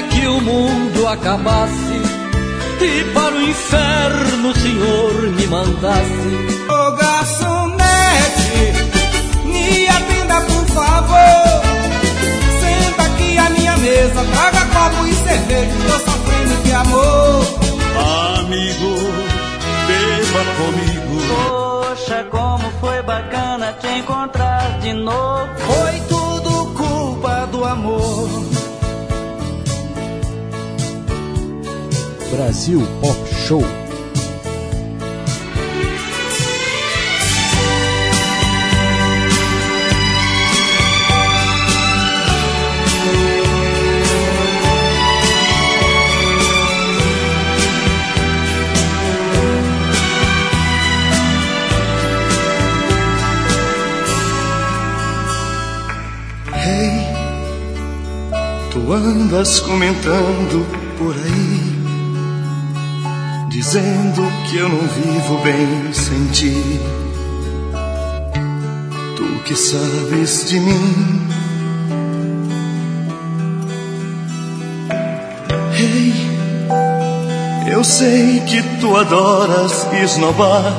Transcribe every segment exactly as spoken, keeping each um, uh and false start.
que o mundo acabasse e para o inferno o Senhor me mandasse. Ô garçonete, me atenda por favor. Senta aqui à minha mesa, traga copo e cerveja, estou sofrendo de amor. Amigo, beba comigo. Poxa, como foi bacana te encontrar de novo. Foi tudo culpa do amor. Brasil Pop Show. Hey, tu andas comentando por aí, dizendo que eu não vivo bem sem ti. Tu que sabes de mim. Hey, eu sei que tu adoras esnobar,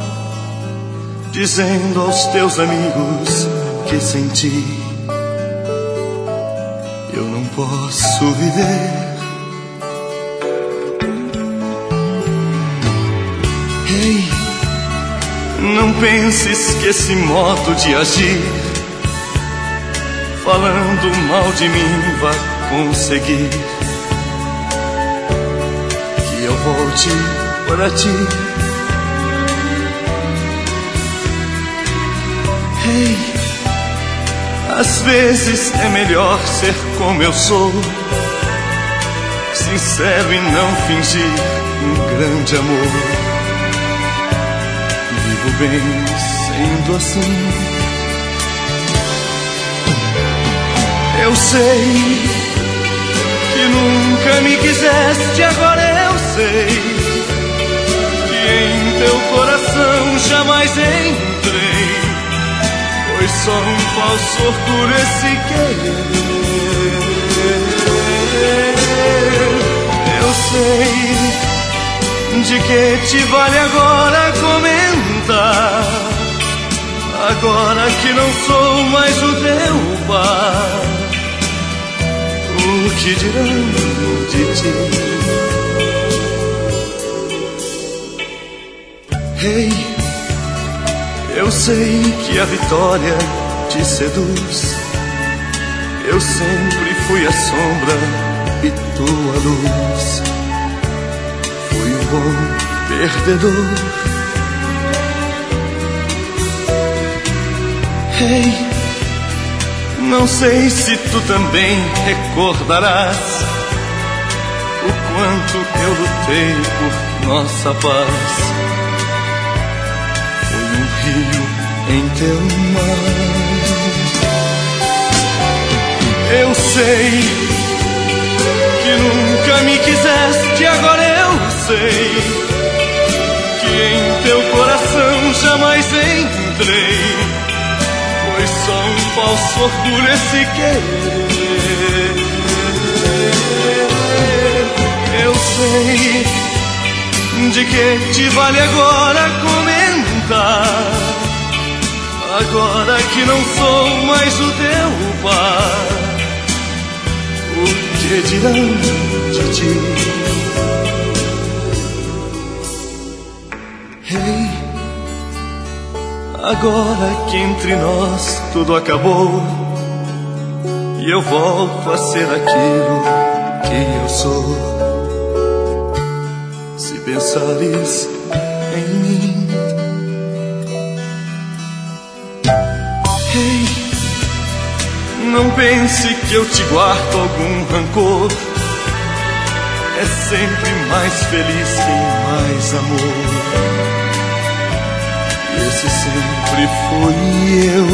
dizendo aos teus amigos que sem ti eu não posso viver. Ei, não penses que esse modo de agir, falando mal de mim, vai conseguir que eu volte para ti. Ei, às vezes é melhor ser como eu sou, sincero e não fingir um grande amor. Vivo bem sendo assim. Eu sei que nunca me quiseste, agora eu sei que em teu coração jamais entrei. Foi só um falso orgulho esse querer. Eu sei de que te vale agora comentar, agora que não sou mais o teu par. O que dirão de ti? Hey, eu sei que a vitória te seduz. Eu sempre fui a sombra e tu a luz. Fui um bom perdedor. Hey, não sei se tu também recordarás o quanto eu lutei por nossa paz. Rio em teu mar. Eu sei que nunca me quiseste, agora eu sei que em teu coração jamais entrei. Foi só um falso orgulho esse querer. Eu sei de que te vale agora comentar, agora que não sou mais o teu par. O que dirão de ti? Hey, agora que entre nós tudo acabou e eu volto a ser aquilo que eu sou, se pensares em mim. Hey, não pense que eu te guardo algum rancor. É sempre mais feliz quem mais amou. E esse sempre fui eu.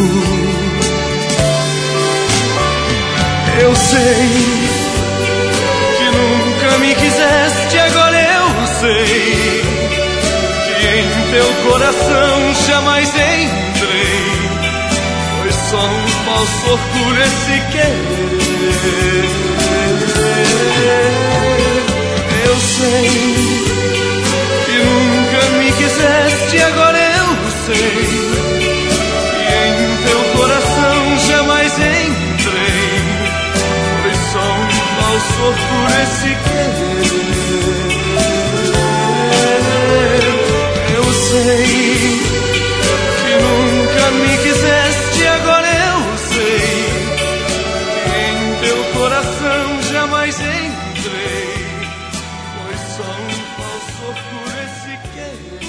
Eu sei que nunca me quiseste, agora eu sei que em teu coração jamais entrei. Foi só um falso orgulho esse querer. falso por esse querer. Eu sei que nunca me quiseste, agora eu sei que em teu coração jamais entrei. Foi só um falso por esse querer.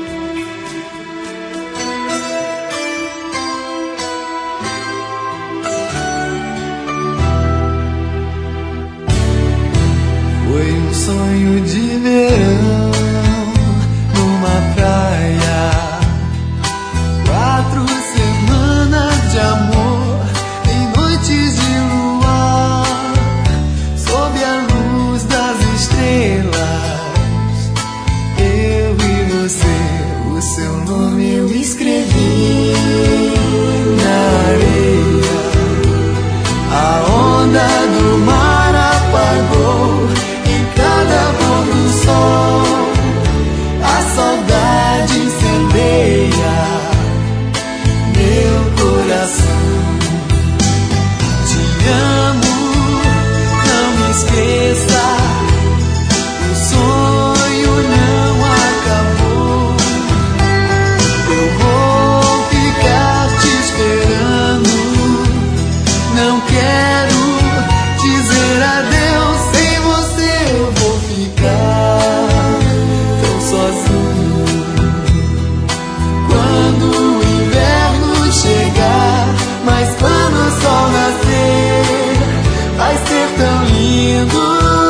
Foi um sonho de verão numa praia, quatro semanas de amor em noites de luar, sob a luz das estrelas. Eu e você, o seu nome eu escrevi na areia. A onda do mar apagou em cada pôr do sol, a saudade incendeia meu coração. Te amo, não me esqueça, o sonho não acabou. Eu vou ficar te esperando, não quero dizer adeus. Sem você eu vou ficar tão sozinho. Quando o inverno chegar, mas quando o sol nascer, vai ser tão lindo.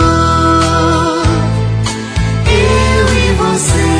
Eu e você.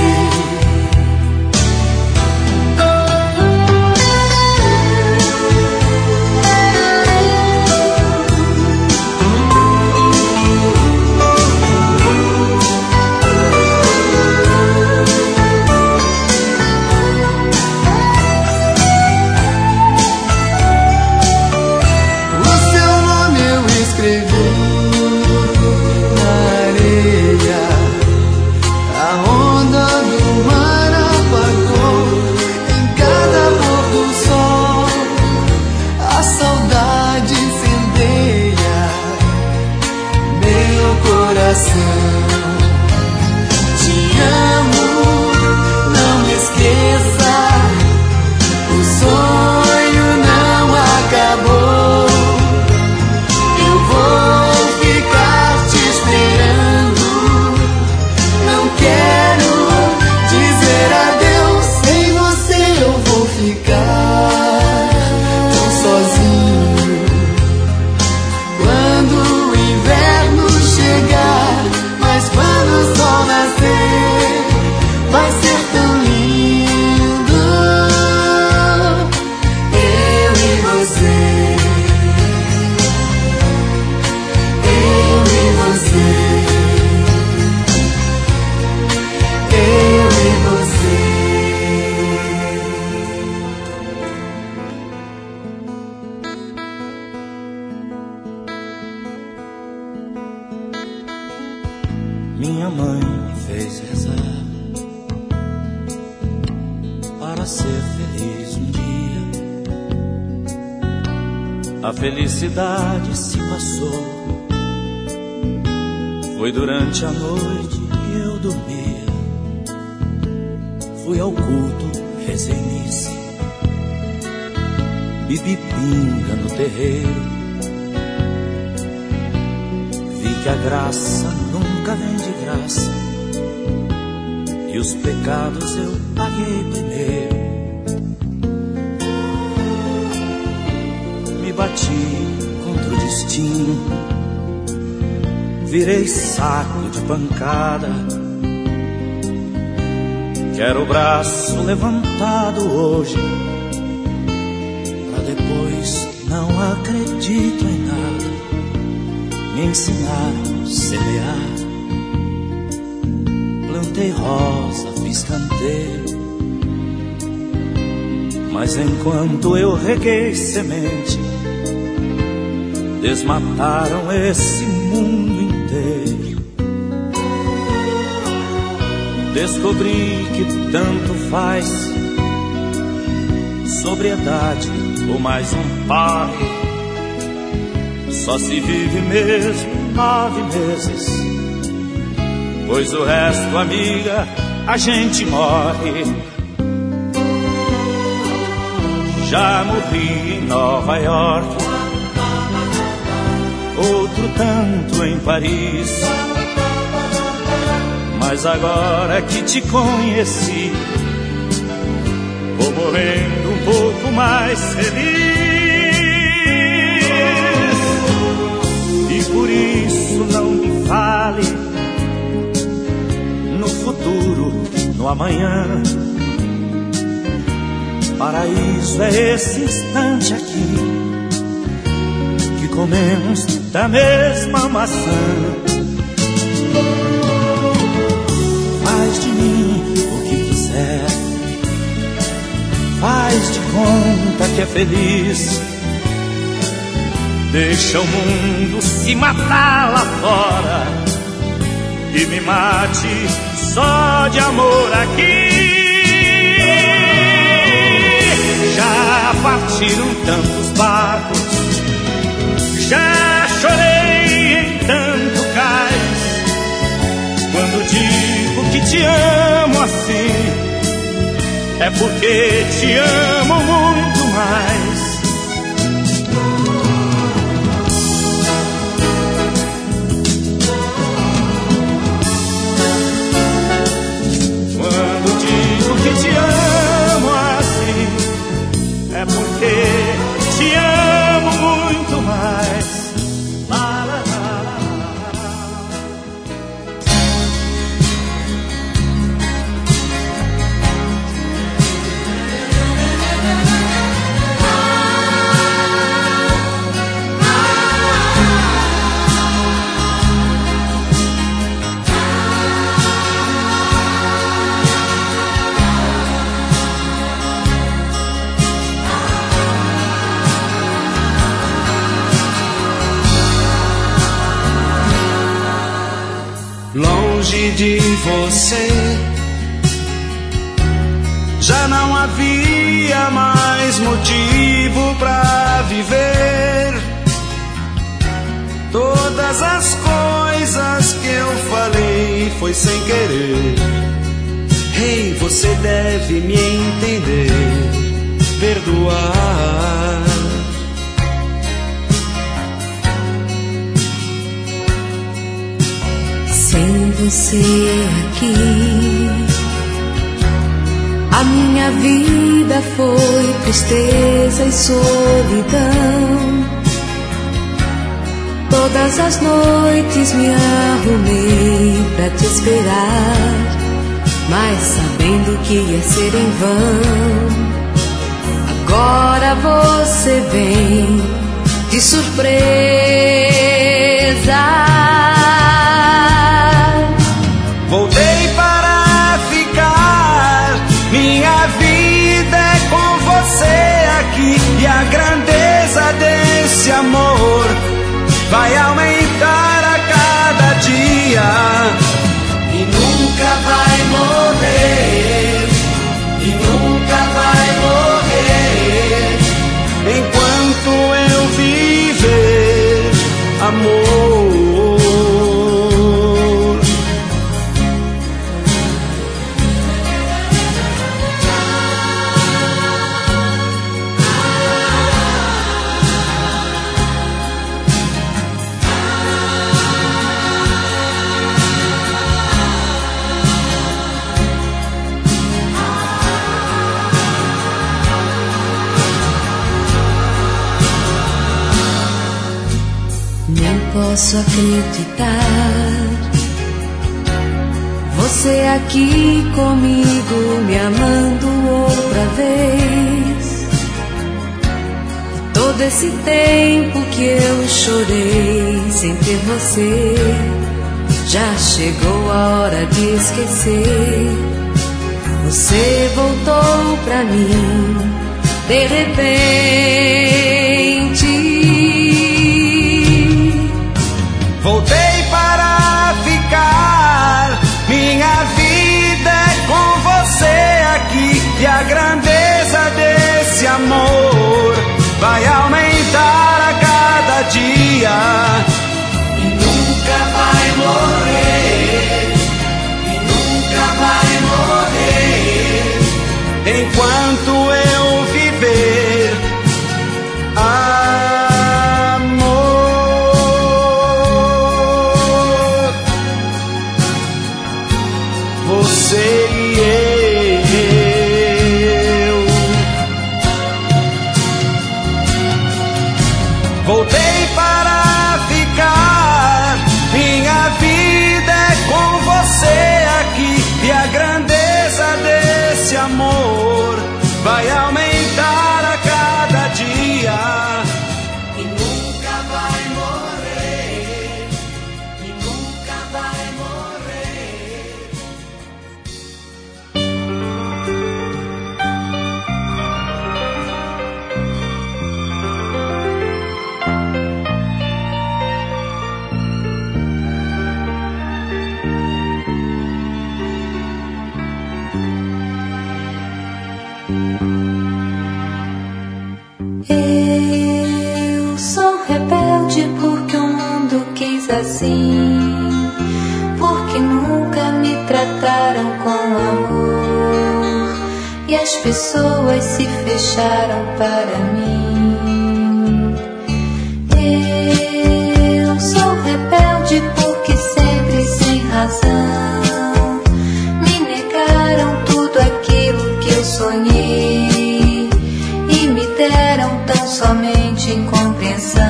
O seu nome eu escrevi na areia. A onda do mar apagou em cada pôr do sol, a saudade incendeia meu coração. Te amo, não me esqueça, o sonho não acabou. Eu vou ficar te esperando, não quero dizer adeus. Sem você eu vou ficar tão sozinho. Quando o inverno chegar, mas quando o sol nascer, vai ser tão lindo. Eu e você, eu e você, eu e você. Minha mãe me fez rezar para ser feliz um dia. A felicidade se passou, foi durante a noite e eu dormia. Fui ao culto, rezei missa, bebi pinga no terreiro. Vi que a graça nunca vem de graça, e os pecados eu paguei primeiro. Me bati contra o destino, virei saco de pancada. Quero o braço levantado hoje, pra depois não acredito em nada. Me ensinaram a semear, plantei rosa, fiz canteiro, mas enquanto eu reguei semente, desmataram esse mundo inteiro. Descobri que tanto faz sobriedade ou mais um par, só se vive mesmo nove meses. Pois o resto, amiga, a gente morre. Já morri em Nova York, outro tanto em Paris. Mas agora que te conheci, vou morrendo um pouco mais feliz. E por isso não me fale no futuro, no amanhã. Paraíso é esse instante aqui que comemos da mesma maçã. Faz de mim o que quiser, faz de conta que é feliz. Deixa o mundo se matar lá fora e me mate só de amor aqui. Já partiram tantos barcos, já chorei em tanto cais. Quando digo que te amo assim, é porque te amo muito mais. Quando digo que te amo assim, é porque te amo muito mais. La, la, la, la, Longe de você, já não havia mais motivo pra viver. Todas as coisas que eu falei foi sem querer. Hey, você deve me entender, perdoar. Sem você aqui, a minha vida foi tristeza e solidão. Todas as noites me arrumei pra te esperar, mas sabendo que ia ser em vão. Agora você vem de surpresa. Voltei para ficar, minha vida é com você aqui. E a grandeza desse amor vai aumentar a cada dia. E nunca vai morrer, e nunca vai morrer, enquanto eu viver, amor. Posso acreditar, você aqui comigo me amando outra vez. E todo esse tempo que eu chorei sem ter você, já chegou a hora de esquecer. Você voltou pra mim de repente. Voltei para ficar, minha vida é com você aqui. E a grandeza desse amor vai aumentar a cada dia. E nunca porque nunca me trataram com amor e as pessoas se fecharam para mim. Eu sou rebelde porque sempre sem razão me negaram tudo aquilo que eu sonhei e me deram tão somente incompreensão.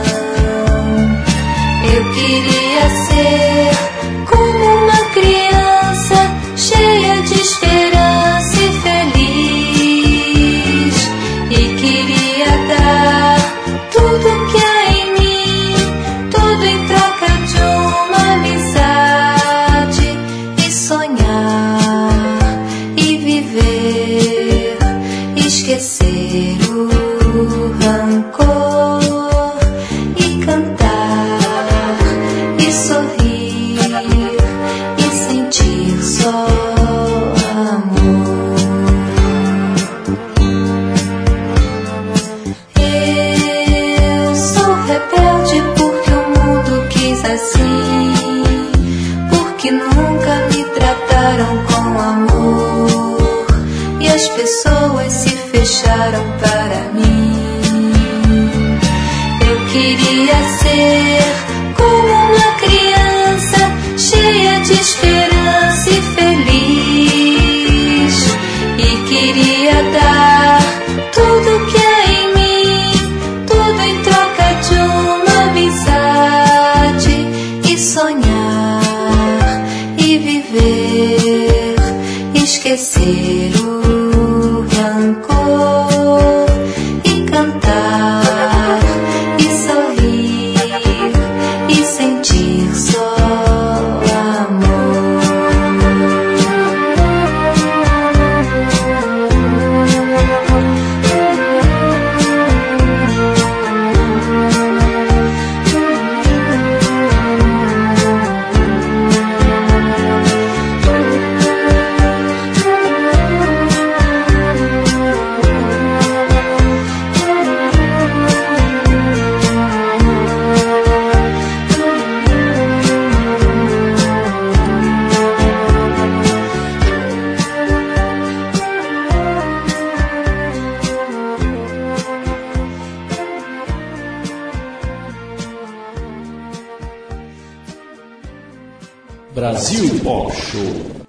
Eu queria ser como uma criança cheia de esperança e feliz, e queria dar tudo que há em mim, tudo em troca de uma amizade, e sonhar e viver, esquecer o rancor e cantar e sorrir e sentir só amor. Eu sou rebelde porque o mundo quis assim, porque nunca me trataram com amor e as pessoas se fecharam para mim. Eu queria ser como uma criança cheia de esperança e feliz, e queria dar tudo que há em mim, tudo em troca de uma amizade, e sonhar e viver, esquecer o rancor e cantar e sorrir e sentir só amor. Brasil Pop Show.